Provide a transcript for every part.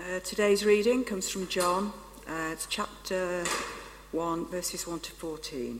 Today's reading comes from John. It's chapter 1, verses 1 to 14.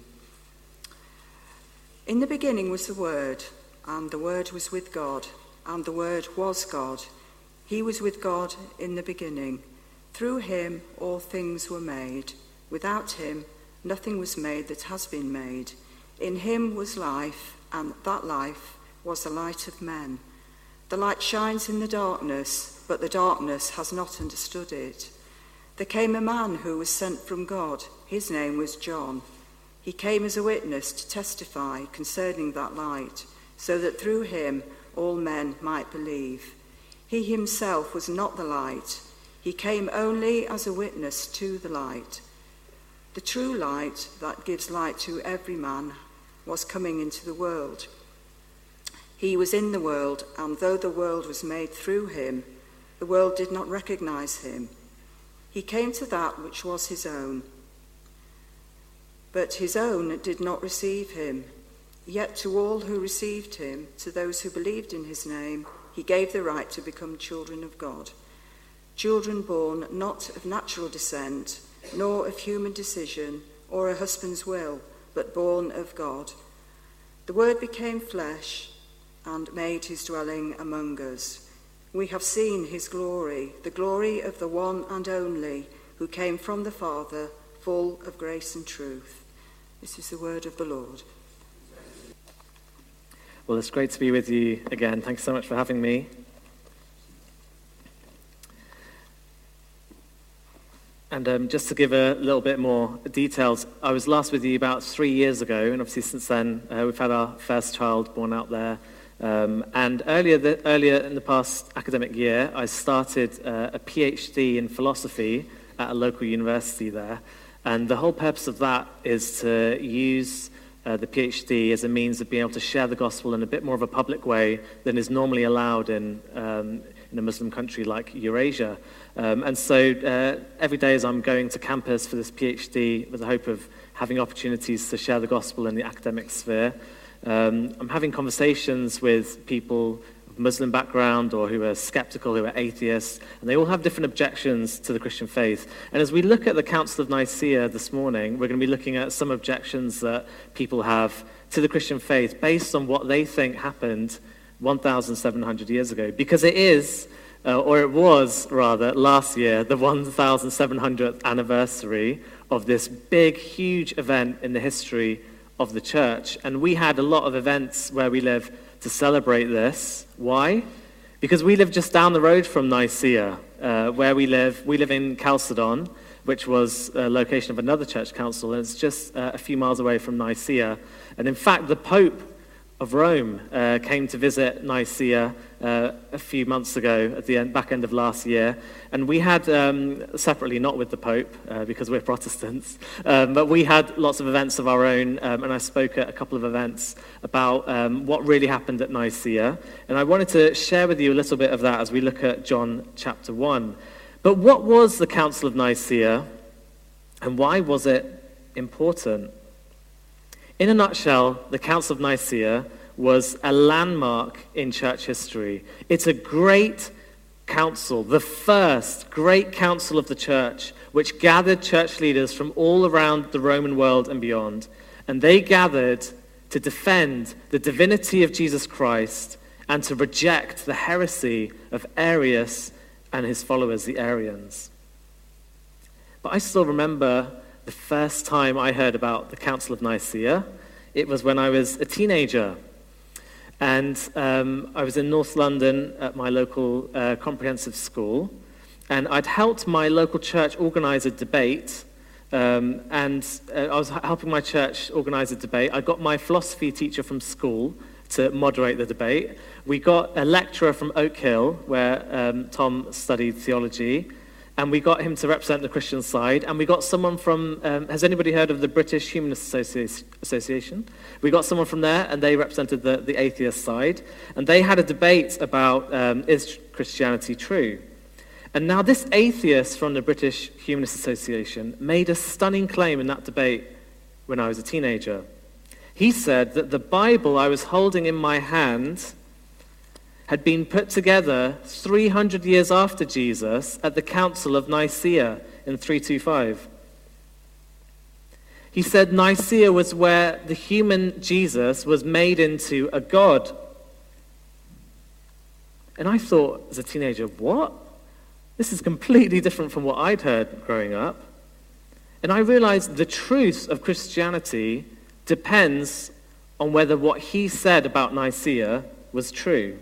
In the beginning was the Word, and the Word was with God, and the Word was God. He was with God in the beginning. Through him all things were made. Without him nothing was made that has been made. In him was life, and that life was the light of men. The light shines in the darkness, but the darkness has not understood it. There came a man who was sent from God. His name was John. He came as a witness to testify concerning that light, so that through him all men might believe. He himself was not the light. He came only as a witness to the light. The true light that gives light to every man was coming into the world. He was in the world, and though the world was made through him, the world did not recognize him. He came to that which was his own, but his own did not receive him. Yet to all who received him, to those who believed in his name, he gave the right to become children of God. Children born not of natural descent, nor of human decision, or a husband's will, but born of God. The Word became flesh and made his dwelling among us. We have seen his glory, the glory of the one and only, who came from the Father, full of grace and truth. This is the word of the Lord. Well, it's great to be with you again. Thanks so much for having me. And just to give a little bit more details, I was last with you about 3 years ago, and obviously since then we've had our first child born out there. And earlier in the past academic year, I started a PhD in philosophy at a local university there. And the whole purpose of that is to use the PhD as a means of being able to share the gospel in a bit more of a public way than is normally allowed in a Muslim country like Eurasia. And so every day as I'm going to campus for this PhD with the hope of having opportunities to share the gospel in the academic sphere, I'm having conversations with people of Muslim background or who are skeptical, who are atheists, and they all have different objections to the Christian faith. And as we look at the Council of Nicaea this morning, we're going to be looking at some objections that people have to the Christian faith based on what they think happened 1,700 years ago. Because it is, or it was rather, last year, the 1,700th anniversary of this big, huge event in the history of the church. And we had a lot of events where we live to celebrate this. Why? Because we live just down the road from Nicaea, where we live. We live in Chalcedon, which was a location of another church council, and it's just a few miles away from Nicaea. And in fact, the Pope of Rome came to visit Nicaea a few months ago at the back end of last year, and we had separately, not with the Pope because we're Protestants, but we had lots of events of our own, and I spoke at a couple of events about what really happened at Nicaea, and I wanted to share with you a little bit of that as we look at John chapter 1. But what was the Council of Nicaea, and why was it important? In a nutshell, the Council of Nicaea was a landmark in church history. It's a great council, the first great council of the church, which gathered church leaders from all around the Roman world and beyond. And they gathered to defend the divinity of Jesus Christ and to reject the heresy of Arius and his followers, the Arians. But I still remember the first time I heard about the Council of Nicaea. It was when I was a teenager. And I was in North London at my local comprehensive school. And I'd helped my local church organize a debate. I was helping my church organize a debate. I got my philosophy teacher from school to moderate the debate. We got a lecturer from Oak Hill, where Tom studied theology. And we got him to represent the Christian side. And we got someone from, has anybody heard of the British Humanist Association? We got someone from there, and they represented the atheist side. And they had a debate about, is Christianity true? And now this atheist from the British Humanist Association made a stunning claim in that debate when I was a teenager. He said that the Bible I was holding in my hand had been put together 300 years after Jesus at the Council of Nicaea in 325. He said Nicaea was where the human Jesus was made into a god. And I thought as a teenager, what? This is completely different from what I'd heard growing up. And I realized the truth of Christianity depends on whether what he said about Nicaea was true.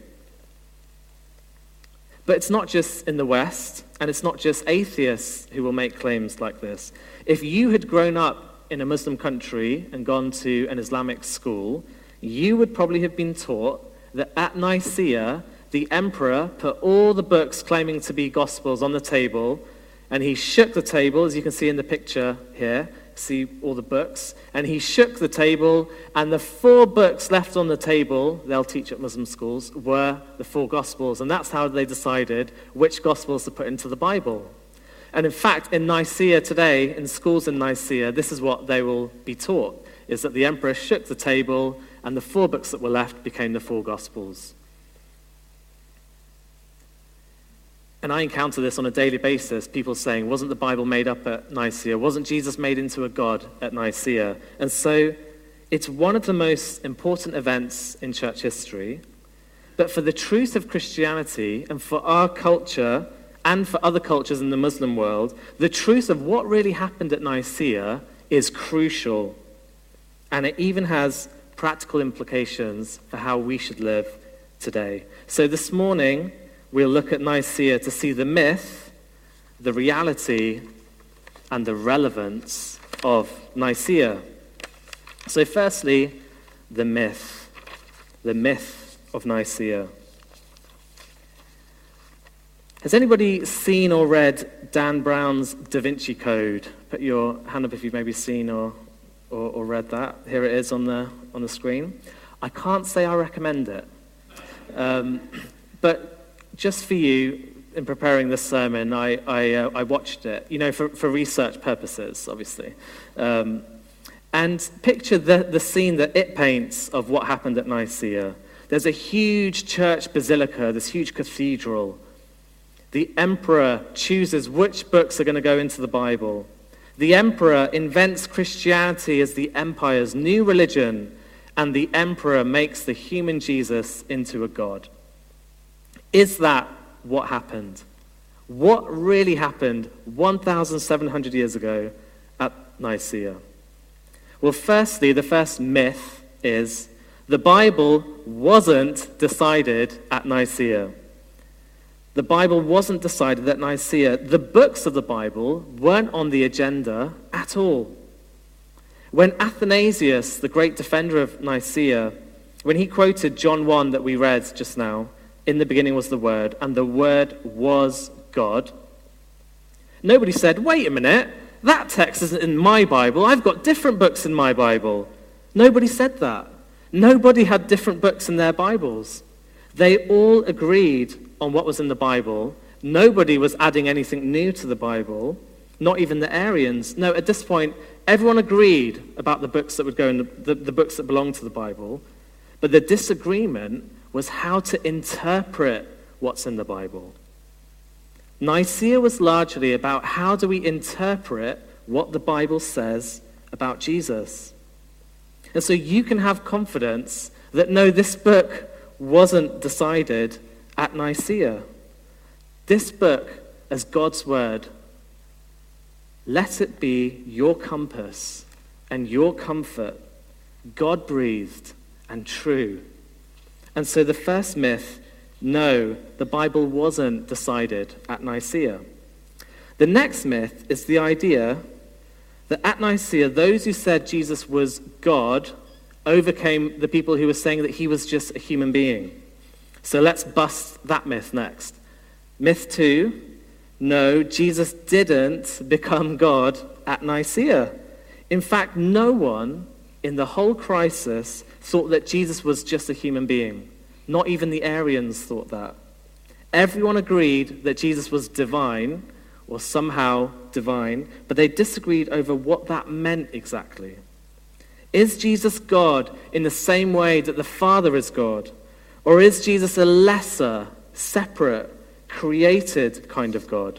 But it's not just in the West, and it's not just atheists who will make claims like this. If you had grown up in a Muslim country and gone to an Islamic school, you would probably have been taught that at Nicaea, the emperor put all the books claiming to be gospels on the table, and he shook the table, as you can see in the picture here, see all the books, and he shook the table, and the 4 books left on the table, they'll teach at Muslim schools, were the 4 gospels, and that's how they decided which gospels to put into the Bible. And in fact, in Nicaea today, in schools in Nicaea, this is what they will be taught, is that the emperor shook the table, and the 4 books that were left became the 4 gospels. And I encounter this on a daily basis, people saying, wasn't the Bible made up at Nicaea? Wasn't Jesus made into a god at Nicaea? And so it's one of the most important events in church history. But for the truth of Christianity and for our culture and for other cultures in the Muslim world, the truth of what really happened at Nicaea is crucial. And it even has practical implications for how we should live today. So this morning, we'll look at Nicaea to see the myth, the reality, and the relevance of Nicaea. So firstly, the myth of Nicaea. Has anybody seen or read Dan Brown's Da Vinci Code? Put your hand up if you've maybe seen or read that. Here it is on the screen. I can't say I recommend it. But just for you, in preparing this sermon, I watched it, for research purposes, obviously. And picture the scene that it paints of what happened at Nicaea. There's a huge church basilica, this huge cathedral. The emperor chooses which books are going to go into the Bible. The emperor invents Christianity as the empire's new religion, and the emperor makes the human Jesus into a god. Is that what happened? What really happened 1,700 years ago at Nicaea? Well, firstly, the first myth is the Bible wasn't decided at Nicaea. The Bible wasn't decided at Nicaea. The books of the Bible weren't on the agenda at all. When Athanasius, the great defender of Nicaea, when he quoted John 1 that we read just now, in the beginning was the Word, and the Word was God, nobody said, wait a minute, that text isn't in my Bible. I've got different books in my Bible. Nobody said that. Nobody had different books in their Bibles. They all agreed on what was in the Bible. Nobody was adding anything new to the Bible, not even the Arians. No, at this point, everyone agreed about the books that would go in the books that belonged to the Bible, but the disagreement was how to interpret what's in the Bible. Nicaea was largely about how do we interpret what the Bible says about Jesus. And so you can have confidence that no, this book wasn't decided at Nicaea. This book, as God's word, let it be your compass and your comfort, God-breathed and true. And so the first myth, no, the Bible wasn't decided at Nicaea. The next myth is the idea that at Nicaea, those who said Jesus was God overcame the people who were saying that he was just a human being. So let's bust that myth next. Myth 2, no, Jesus didn't become God at Nicaea. In fact, no one in the whole crisis thought that Jesus was just a human being. Not even the Arians thought that. Everyone agreed that Jesus was divine, or somehow divine, but they disagreed over what that meant exactly. Is Jesus God in the same way that the Father is God? Or is Jesus a lesser, separate, created kind of God?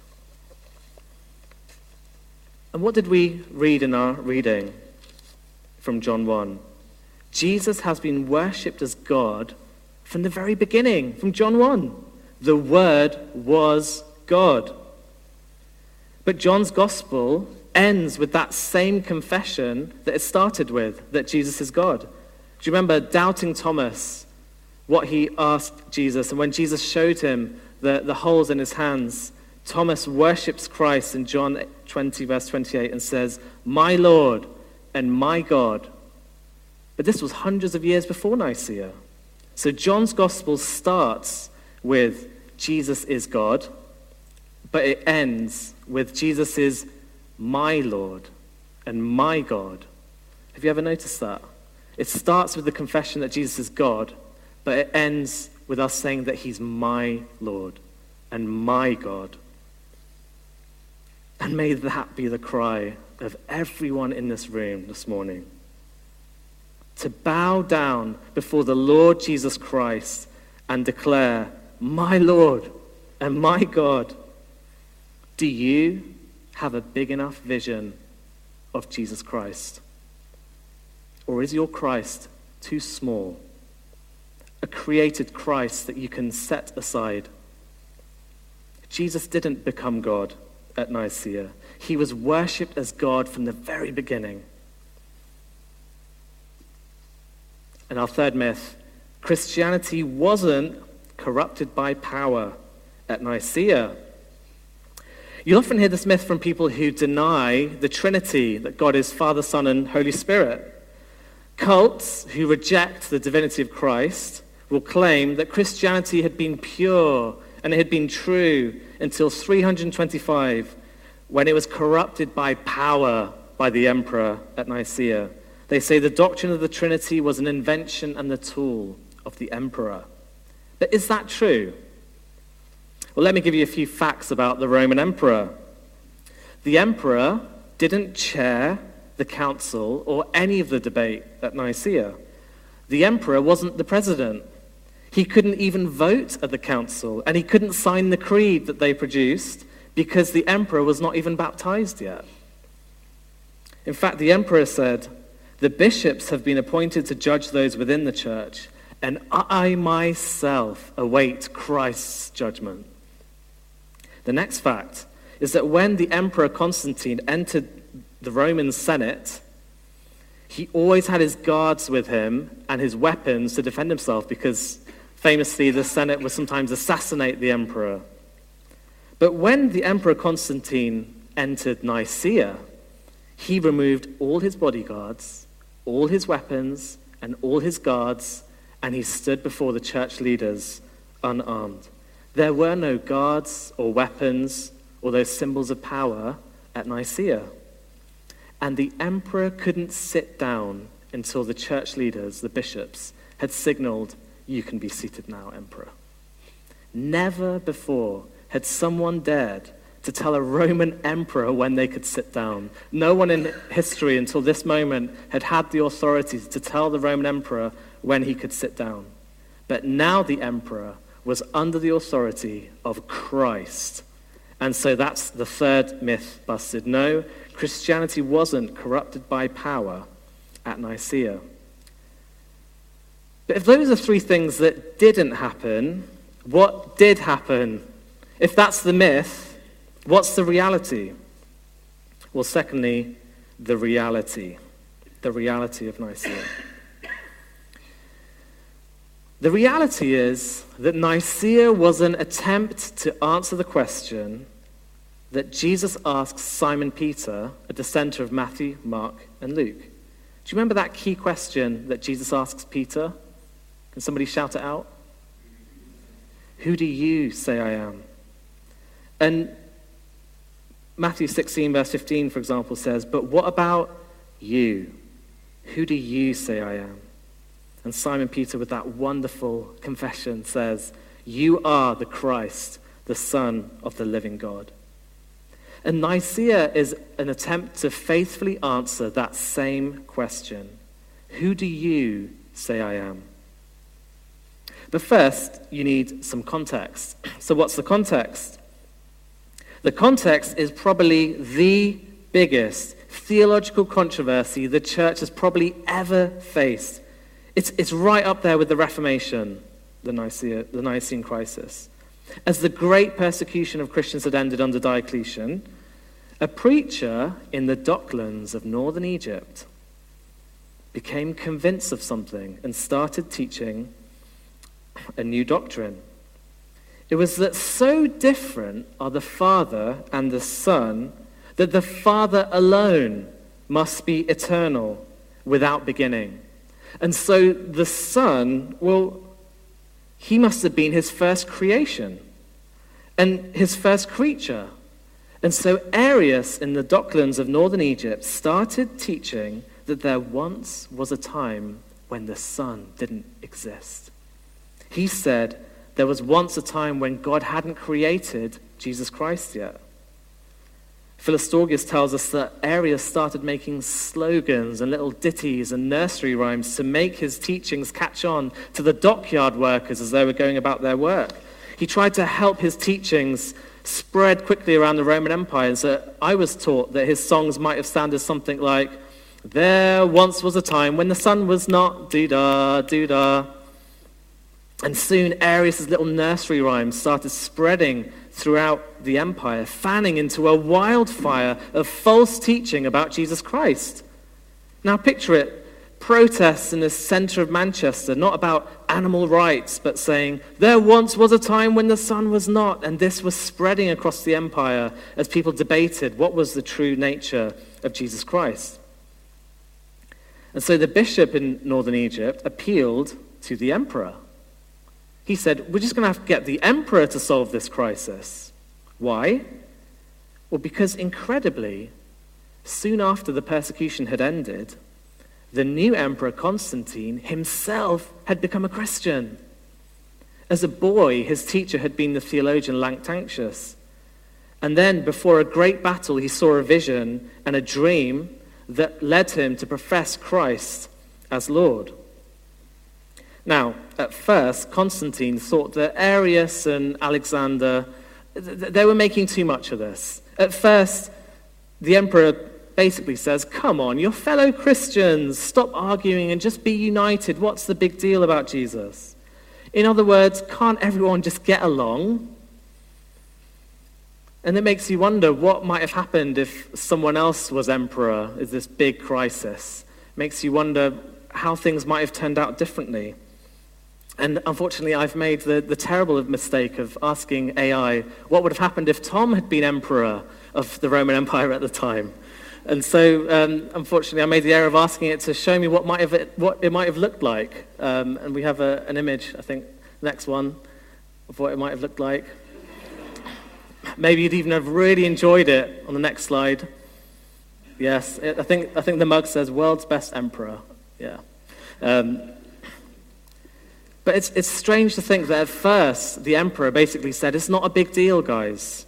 And what did we read in our reading from John 1? Jesus has been worshipped as God from the very beginning, from John 1. The Word was God. But John's Gospel ends with that same confession that it started with, that Jesus is God. Do you remember doubting Thomas, what he asked Jesus? And when Jesus showed him the holes in his hands, Thomas worships Christ in John 20, verse 28, and says, "My Lord and my God." But this was hundreds of years before Nicaea. So John's Gospel starts with Jesus is God, but it ends with Jesus is my Lord and my God. Have you ever noticed that? It starts with the confession that Jesus is God, but it ends with us saying that he's my Lord and my God. And may that be the cry of everyone in this room this morning. To bow down before the Lord Jesus Christ and declare, "My Lord and my God." Do you have a big enough vision of Jesus Christ? Or is your Christ too small? A created Christ that you can set aside? Jesus didn't become God at Nicaea. He was worshipped as God from the very beginning. And our third myth, Christianity wasn't corrupted by power at Nicaea. You often hear this myth from people who deny the Trinity, that God is Father, Son, and Holy Spirit. Cults who reject the divinity of Christ will claim that Christianity had been pure and it had been true until 325, when it was corrupted by power by the emperor at Nicaea. They say the doctrine of the Trinity was an invention and the tool of the emperor. But is that true? Well, let me give you a few facts about the Roman emperor. The emperor didn't chair the council or any of the debate at Nicaea. The emperor wasn't the president. He couldn't even vote at the council, and he couldn't sign the creed that they produced because the emperor was not even baptized yet. In fact, the emperor said, "The bishops have been appointed to judge those within the church, and I myself await Christ's judgment." The next fact is that when the Emperor Constantine entered the Roman Senate, he always had his guards with him and his weapons to defend himself, because famously the Senate would sometimes assassinate the emperor. But when the Emperor Constantine entered Nicaea, he removed all his bodyguards, all his weapons, and all his guards, and he stood before the church leaders unarmed. There were no guards or weapons or those symbols of power at Nicaea. And the emperor couldn't sit down until the church leaders, the bishops, had signaled, "You can be seated now, emperor." Never before had someone dared to tell a Roman emperor when they could sit down. No one in history until this moment had had the authority to tell the Roman emperor when he could sit down. But now the emperor was under the authority of Christ. And so that's the third myth busted. No, Christianity wasn't corrupted by power at Nicaea. But if those are three things that didn't happen, what did happen? If that's the myth, what's the reality? Well, secondly, the reality of Nicaea. The reality is that Nicaea was an attempt to answer the question that Jesus asks Simon Peter at the center of Matthew, Mark, and Luke. Do you remember that key question that Jesus asks Peter? Can somebody shout it out? Who do you say I am? And Matthew 16, verse 15, for example, says, "But what about you? Who do you say I am?" And Simon Peter, with that wonderful confession, says, "You are the Christ, the Son of the living God." And Nicaea is an attempt to faithfully answer that same question. Who do you say I am? But first, you need some context. So what's the context? The context is probably the biggest theological controversy the church has probably ever faced. It's right up there with the Reformation, the Nicene crisis. As the great persecution of Christians had ended under Diocletian, a preacher in the docklands of northern Egypt became convinced of something and started teaching a new doctrine. It was that so different are the Father and the Son that the Father alone must be eternal without beginning. And so the Son, well, he must have been his first creation and his first creature. And so Arius in the docklands of northern Egypt started teaching that there once was a time when the Son didn't exist. He said there was once a time when God hadn't created Jesus Christ yet. Philostorgius tells us that Arius started making slogans and little ditties and nursery rhymes to make his teachings catch on to the dockyard workers as they were going about their work. He tried to help his teachings spread quickly around the Roman Empire. And so I was taught that his songs might have sounded something like, "There once was a time when the sun was not doo-da, doo-da." And soon Arius' little nursery rhymes started spreading throughout the empire, fanning into a wildfire of false teaching about Jesus Christ. Now picture it, protests in the center of Manchester, not about animal rights, but saying, "There once was a time when the sun was not," and this was spreading across the empire as people debated what was the true nature of Jesus Christ. And so the bishop in northern Egypt appealed to the emperor. He said, "We're just going to have to get the emperor to solve this crisis." Why? Well, because incredibly, soon after the persecution had ended, the new emperor Constantine himself had become a Christian. As a boy, his teacher had been the theologian Lactantius. And then, before a great battle, he saw a vision and a dream that led him to profess Christ as Lord. Now, at first, Constantine thought that Arius and Alexander, they were making too much of this. At first, the emperor basically says, "Come on, you're fellow Christians, stop arguing and just be united. What's the big deal about Jesus?" In other words, can't everyone just get along? And it makes you wonder what might have happened if someone else was emperor, is this big crisis. Makes you wonder how things might have turned out differently. And unfortunately, I've made the terrible mistake of asking AI what would have happened if Tom had been emperor of the Roman Empire at the time. And so, unfortunately, I made the error of asking it to show me what it might have looked like. And we have an image, I think, next one, of what it might have looked like. Maybe you'd even have really enjoyed it on the next slide. Yes, I think the mug says "World's Best Emperor." Yeah. But it's strange to think that at first the emperor basically said, "It's not a big deal, guys."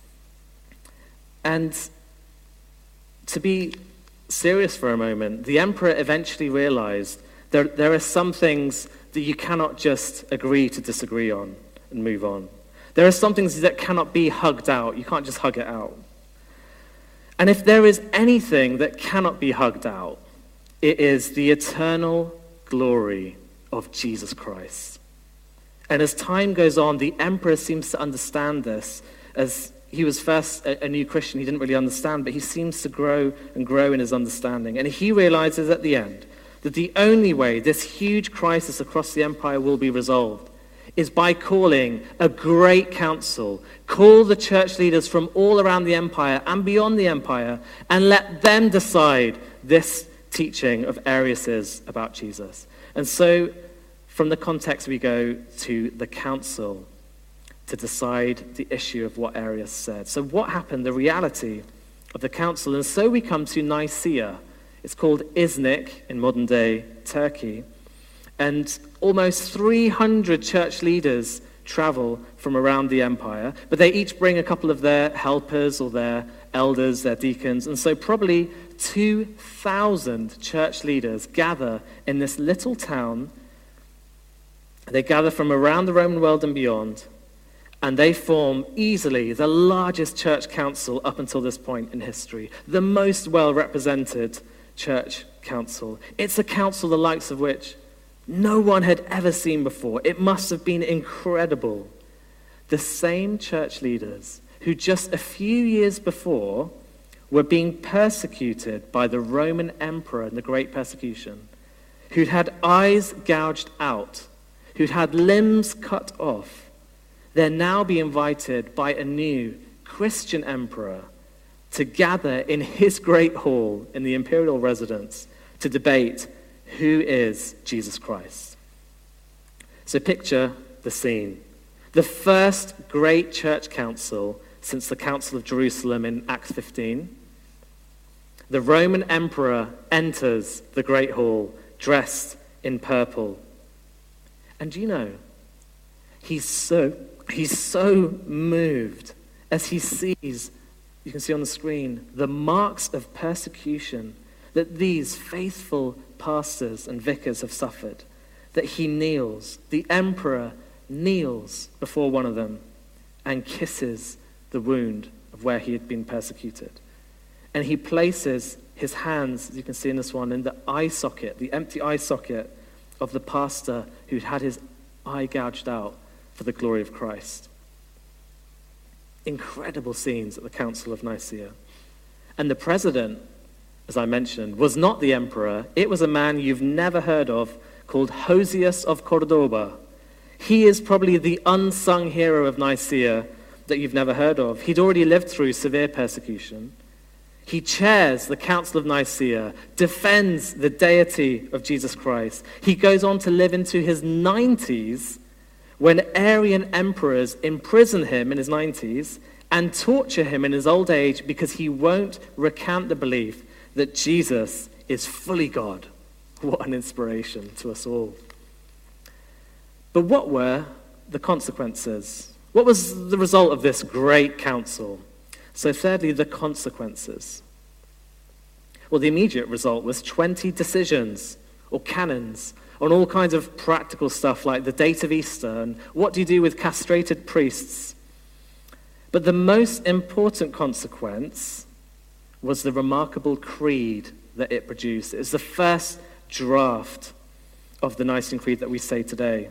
And to be serious for a moment, the emperor eventually realized there are some things that you cannot just agree to disagree on and move on. There are some things that cannot be hugged out. You can't just hug it out. And if there is anything that cannot be hugged out, it is the eternal glory of Jesus Christ. And as time goes on, the emperor seems to understand this. As he was first a new Christian, he didn't really understand, but he seems to grow and grow in his understanding. And he realizes at the end that the only way this huge crisis across the empire will be resolved is by calling a great council, call the church leaders from all around the empire and beyond the empire, and let them decide this teaching of Arius's about Jesus. And so, from the context, we go to the council to decide the issue of what Arius said. So what happened, the reality of the council? And so we come to Nicaea. It's called Iznik in modern-day Turkey. And almost 300 church leaders travel from around the empire, but they each bring a couple of their helpers or their elders, their deacons, and so probably 2,000 church leaders gather in this little town They gather from around the Roman world and beyond, and they form easily the largest church council up until this point in history, the most well-represented church council. It's a council the likes of which no one had ever seen before. It must have been incredible. The same church leaders who just a few years before were being persecuted by the Roman emperor in the Great Persecution, who'd had eyes gouged out, who'd had limbs cut off, they're now being invited by a new Christian emperor to gather in his great hall in the imperial residence to debate who is Jesus Christ. So picture the scene. The first great church council since the Council of Jerusalem in Acts 15. The Roman emperor enters the great hall dressed in purple. And you know, he's so moved as he sees, you can see on the screen, the marks of persecution that these faithful pastors and vicars have suffered, that he kneels, the emperor kneels before one of them and kisses the wound of where he had been persecuted. And he places his hands, as you can see in this one, in the eye socket, the empty eye socket of the pastor who'd had his eye gouged out for the glory of Christ. Incredible scenes at the Council of Nicaea. And the president, as I mentioned, was not the emperor. It was a man you've never heard of called Hosius of Cordoba. He is probably the unsung hero of Nicaea that you've never heard of. He'd already lived through severe persecution. He chairs the Council of Nicaea, defends the deity of Jesus Christ. He goes on to live into his 90s when Arian emperors imprison him in his 90s and torture him in his old age because he won't recant the belief that Jesus is fully God. What an inspiration to us all. But what were the consequences? What was the result of this great council? So thirdly, the consequences. Well, the immediate result was 20 decisions or canons on all kinds of practical stuff like the date of Easter and what do you do with castrated priests. But the most important consequence was the remarkable creed that it produced. It was the first draft of the Nicene Creed that we say today.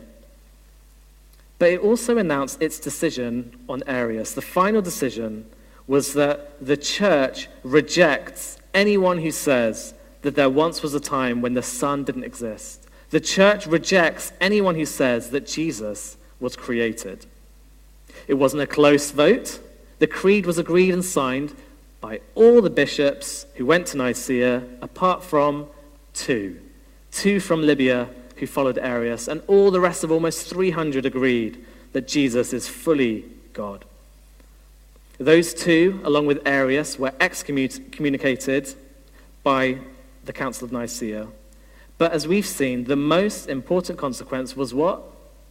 But it also announced its decision on Arius. The final decision was that the church rejects anyone who says that there once was a time when the Son didn't exist. The church rejects anyone who says that Jesus was created. It wasn't a close vote. The creed was agreed and signed by all the bishops who went to Nicaea, apart from two from Libya who followed Arius, and all the rest of almost 300 agreed that Jesus is fully God. Those two, along with Arius, were excommunicated by the Council of Nicaea. But as we've seen, the most important consequence was what?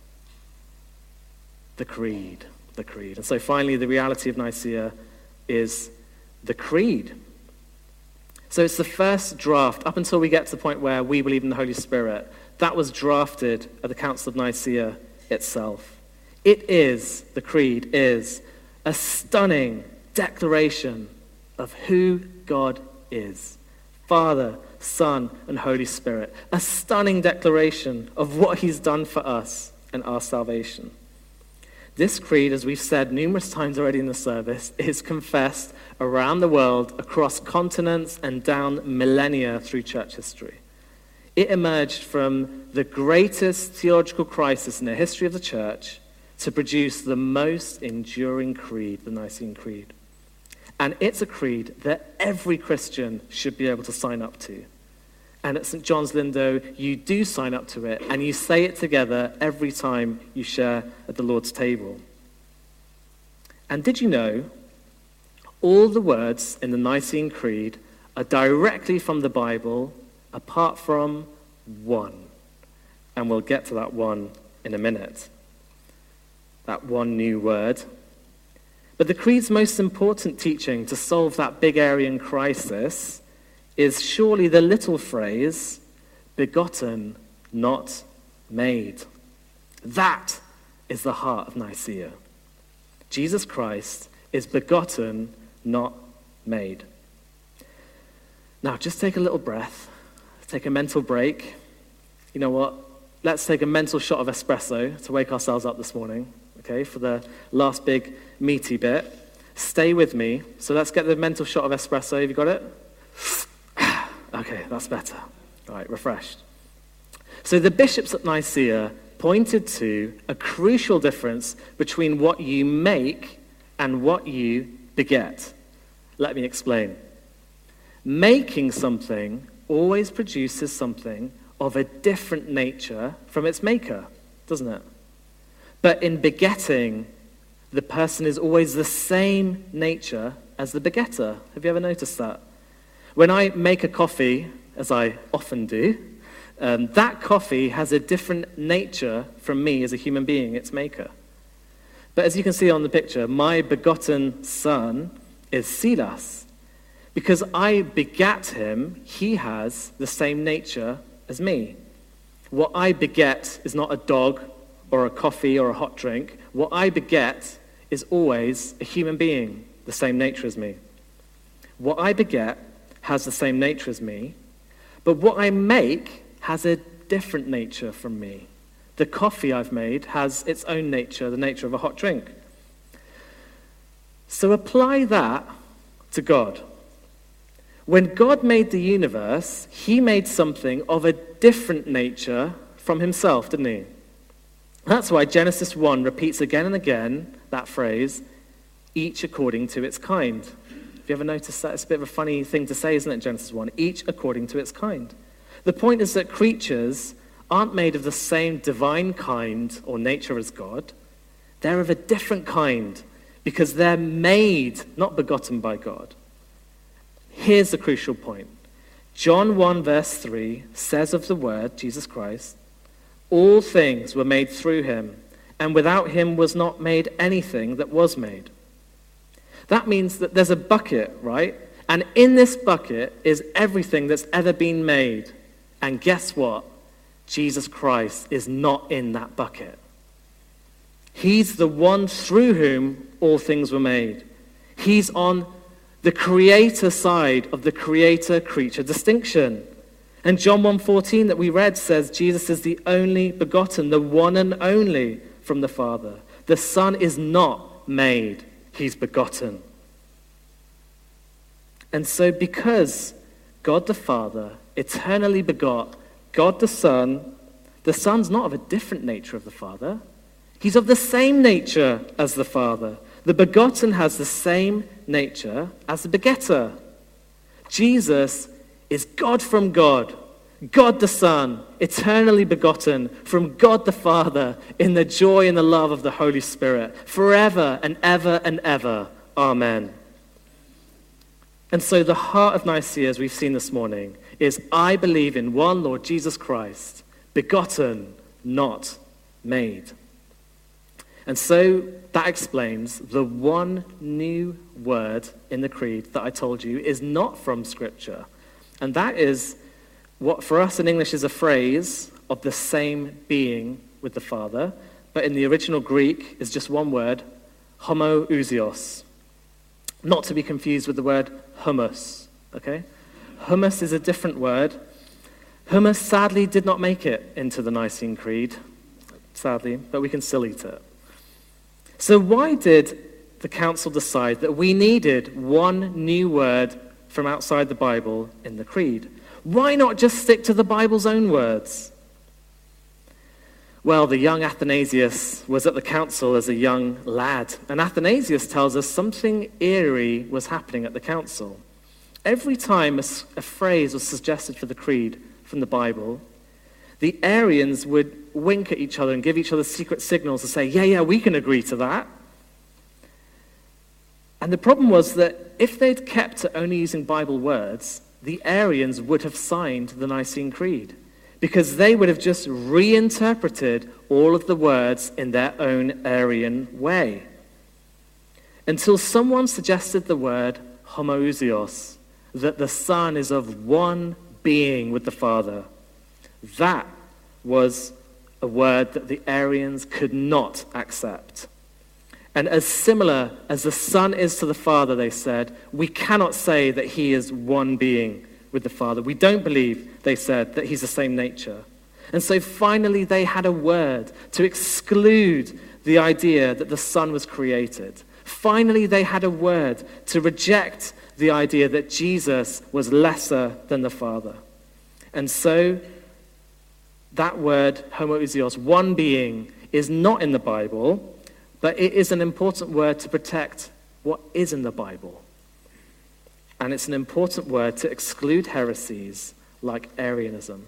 The creed. The creed. And so finally, the reality of Nicaea is the creed. So it's the first draft, up until we get to the point where we believe in the Holy Spirit. That was drafted at the Council of Nicaea itself. The creed is a stunning declaration of who God is. Father, Son, and Holy Spirit. A stunning declaration of what he's done for us and our salvation. This creed, as we've said numerous times already in the service, is confessed around the world, across continents, and down millennia through church history. It emerged from the greatest theological crisis in the history of the church to produce the most enduring creed, the Nicene Creed. And it's a creed that every Christian should be able to sign up to. And at St. John's Lindo, you do sign up to it, and you say it together every time you share at the Lord's table. And did you know all the words in the Nicene Creed are directly from the Bible, apart from one? And we'll get to that one in a minute. That one new word. But the Creed's most important teaching to solve that big Arian crisis is surely the little phrase, begotten, not made. That is the heart of Nicaea. Jesus Christ is begotten, not made. Now, just take a little breath. Take a mental break. You know what? Let's take a mental shot of espresso to wake ourselves up this morning, okay, for the last big meaty bit. Stay with me. So let's get the mental shot of espresso. Have you got it? Okay, that's better. All right, refreshed. So the bishops at Nicaea pointed to a crucial difference between what you make and what you beget. Let me explain. Making something always produces something of a different nature from its maker, doesn't it? But in begetting, the person is always the same nature as the begetter. Have you ever noticed that? When I make a coffee, as I often do, that coffee has a different nature from me as a human being, its maker. But as you can see on the picture, my begotten son is Silas. Because I begat him, he has the same nature as me. What I beget is not a dog or a coffee or a hot drink. What I beget is always a human being, the same nature as me. What I beget has the same nature as me, but what I make has a different nature from me. The coffee I've made has its own nature, the nature of a hot drink. So apply that to God. When God made the universe, he made something of a different nature from himself, didn't he? That's why Genesis 1 repeats again and again that phrase, each according to its kind. Have you ever noticed that? It's a bit of a funny thing to say, isn't it, Genesis 1? Each according to its kind. The point is that creatures aren't made of the same divine kind or nature as God. They're of a different kind because they're made, not begotten by God. Here's the crucial point. John 1 verse 3 says of the Word, Jesus Christ, all things were made through him, and without him was not made anything that was made. That means that there's a bucket, right? And in this bucket is everything that's ever been made. And guess what? Jesus Christ is not in that bucket. He's the one through whom all things were made. He's on the creator side of the creator-creature distinction. And John 1:14 that we read says Jesus is the only begotten, the one and only from the Father. The Son is not made, he's begotten. And so because God the Father eternally begot God the Son's not of a different nature of the Father. He's of the same nature as the Father. The begotten has the same nature as the begetter. Jesus is God from God, God the Son, eternally begotten from God the Father in the joy and the love of the Holy Spirit, forever and ever and ever. Amen. And so the heart of Nicaea, as we've seen this morning, is I believe in one Lord Jesus Christ, begotten, not made. And so that explains the one new word in the creed that I told you is not from Scripture. And that is what for us in English is a phrase of the same being with the Father, but in the original Greek is just one word, homoousios. Not to be confused with the word hummus, okay? Hummus is a different word. Hummus sadly did not make it into the Nicene Creed, sadly, but we can still eat it. So why did the council decide that we needed one new word from outside the Bible in the creed? Why not just stick to the Bible's own words? Well, the young Athanasius was at the council as a young lad, and Athanasius tells us something eerie was happening at the council. Every time a phrase was suggested for the creed from the Bible, the Arians would wink at each other and give each other secret signals to say, yeah, we can agree to that. And the problem was that if they'd kept to only using Bible words, the Arians would have signed the Nicene Creed because they would have just reinterpreted all of the words in their own Arian way. Until someone suggested the word homoousios, that the Son is of one being with the Father. That was a word that the Arians could not accept. And as similar as the Son is to the Father, they said, we cannot say that he is one being with the Father. We don't believe, they said, that he's the same nature. And so finally they had a word to exclude the idea that the Son was created. Finally they had a word to reject the idea that Jesus was lesser than the Father. And so that word, homoousios, one being, is not in the Bible, but it is an important word to protect what is in the Bible. And it's an important word to exclude heresies like Arianism.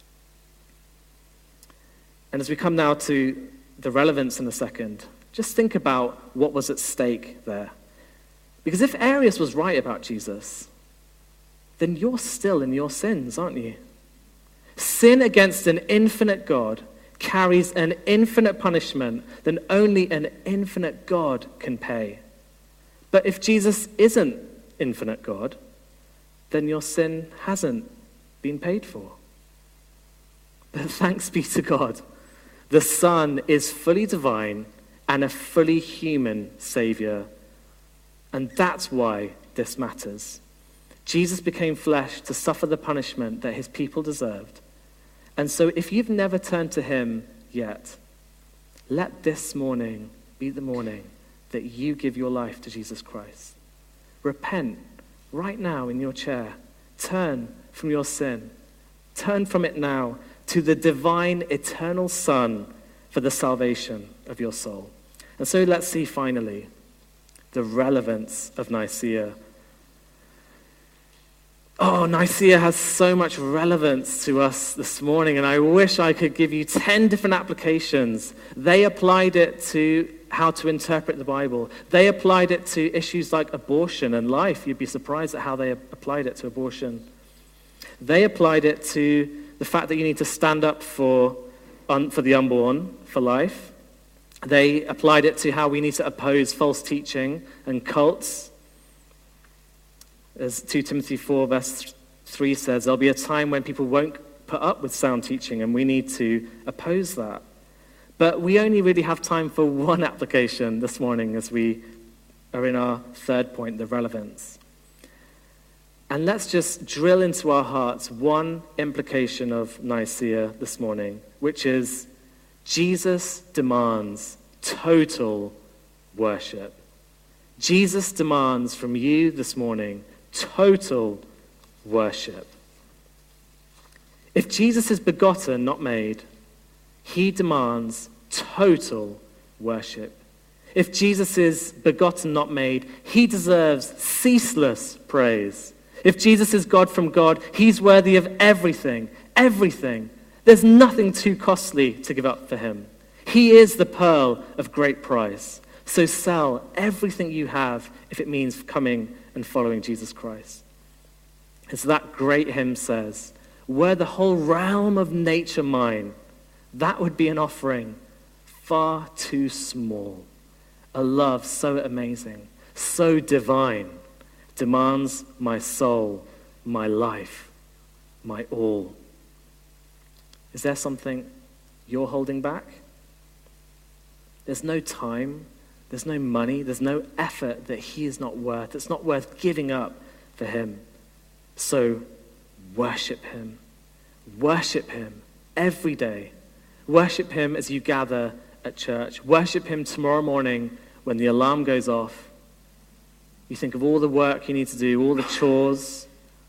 And as we come now to the relevance in a second, just think about what was at stake there. Because if Arius was right about Jesus, then you're still in your sins, aren't you? Sin against an infinite God carries an infinite punishment that only an infinite God can pay. But if Jesus isn't infinite God, then your sin hasn't been paid for. But thanks be to God, the Son is fully divine and a fully human Savior. And that's why this matters. Jesus became flesh to suffer the punishment that his people deserved. And so if you've never turned to him yet, let this morning be the morning that you give your life to Jesus Christ. Repent right now in your chair. Turn from your sin. Turn from it now to the divine, eternal Son for the salvation of your soul. And so let's see finally the relevance of Nicaea. Oh, Nicaea has so much relevance to us this morning, and I wish I could give you 10 different applications. They applied it to how to interpret the Bible. They applied it to issues like abortion and life. You'd be surprised at how they applied it to abortion. They applied it to the fact that you need to stand up for the unborn, for life. They applied it to how we need to oppose false teaching and cults. As 2 Timothy 4 verse 3 says, there'll be a time when people won't put up with sound teaching, and we need to oppose that. But we only really have time for one application this morning as we are in our third point, the relevance. And let's just drill into our hearts one implication of Nicaea this morning, which is Jesus demands total worship. Jesus demands from you this morning total worship. If Jesus is begotten, not made, he demands total worship. If Jesus is begotten, not made, he deserves ceaseless praise. If Jesus is God from God, he's worthy of everything, everything. There's nothing too costly to give up for him. He is the pearl of great price. So sell everything you have if it means coming and following Jesus Christ. As that great hymn says, were the whole realm of nature mine, that would be an offering far too small. A love so amazing, so divine, demands my soul, my life, my all. Is there something you're holding back? There's no time, there's no money, there's no effort that he is not worth. It's not worth giving up for him. So worship him. Worship him every day. Worship him as you gather at church. Worship him tomorrow morning when the alarm goes off. You think of all the work you need to do, all the chores.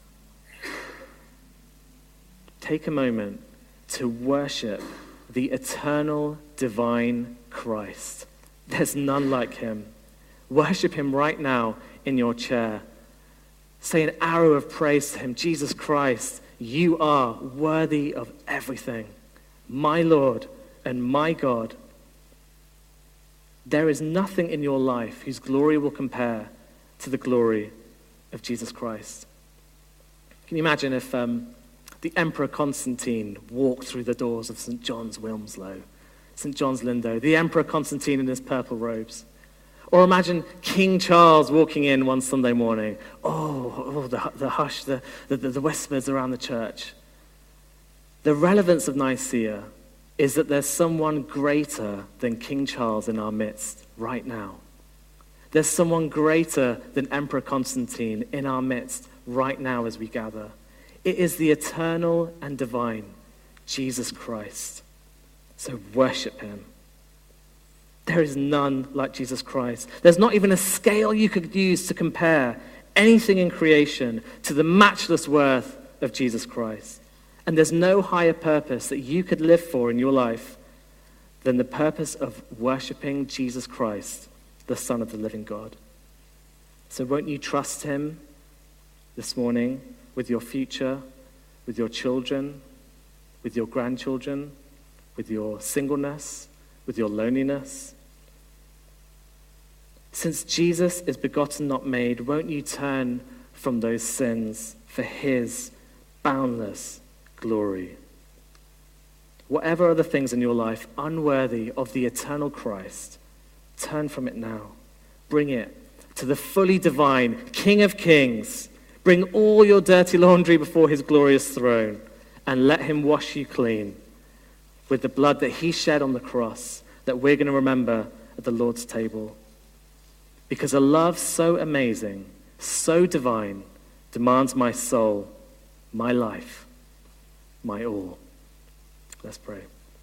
Take a moment to worship the eternal, divine Christ. There's none like him. Worship him right now in your chair. Say an arrow of praise to him. Jesus Christ, you are worthy of everything. My Lord and my God. There is nothing in your life whose glory will compare to the glory of Jesus Christ. Can you imagine if the Emperor Constantine walked through the doors of St. John's Wilmslow, St. John's Lindo, the Emperor Constantine in his purple robes? Or imagine King Charles walking in one Sunday morning. The hush, the whispers around the church. The relevance of Nicaea is that there's someone greater than King Charles in our midst right now. There's someone greater than Emperor Constantine in our midst right now as we gather. It is the eternal and divine Jesus Christ. So worship him. There is none like Jesus Christ. There's not even a scale you could use to compare anything in creation to the matchless worth of Jesus Christ. And there's no higher purpose that you could live for in your life than the purpose of worshiping Jesus Christ, the Son of the living God. So won't you trust him this morning with your future, with your children, with your grandchildren, with your singleness, with your loneliness? Since Jesus is begotten, not made, won't you turn from those sins for his boundless glory? Whatever are the things in your life unworthy of the eternal Christ, turn from it now. Bring it to the fully divine King of Kings. Bring all your dirty laundry before his glorious throne and let him wash you clean with the blood that he shed on the cross that we're going to remember at the Lord's table. Because a love so amazing, so divine, demands my soul, my life, my all. Let's pray.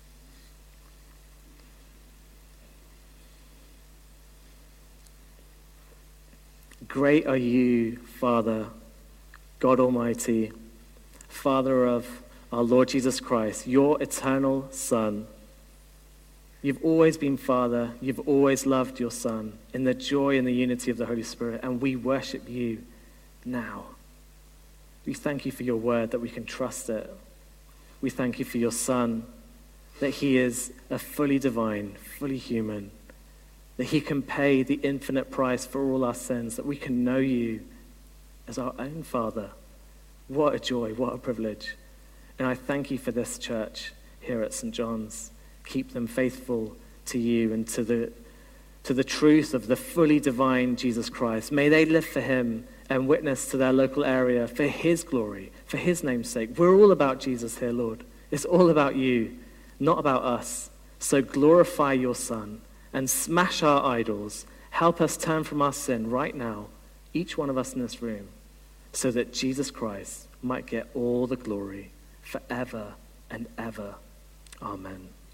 Great are you, Father, God Almighty, Father of our Lord Jesus Christ, your eternal Son. You've always been Father. You've always loved your Son in the joy and the unity of the Holy Spirit, and we worship you now. We thank you for your word, that we can trust it. We thank you for your Son, that he is a fully divine, fully human, that he can pay the infinite price for all our sins, that we can know you as our own Father. What a joy, what a privilege. And I thank you for this church here at St. John's. Keep them faithful to you and to the truth of the fully divine Jesus Christ. May they live for him and witness to their local area for his glory, for his name's sake. We're all about Jesus here, Lord. It's all about you, not about us. So glorify your Son and smash our idols. Help us turn from our sin right now, each one of us in this room, so that Jesus Christ might get all the glory forever and ever. Amen.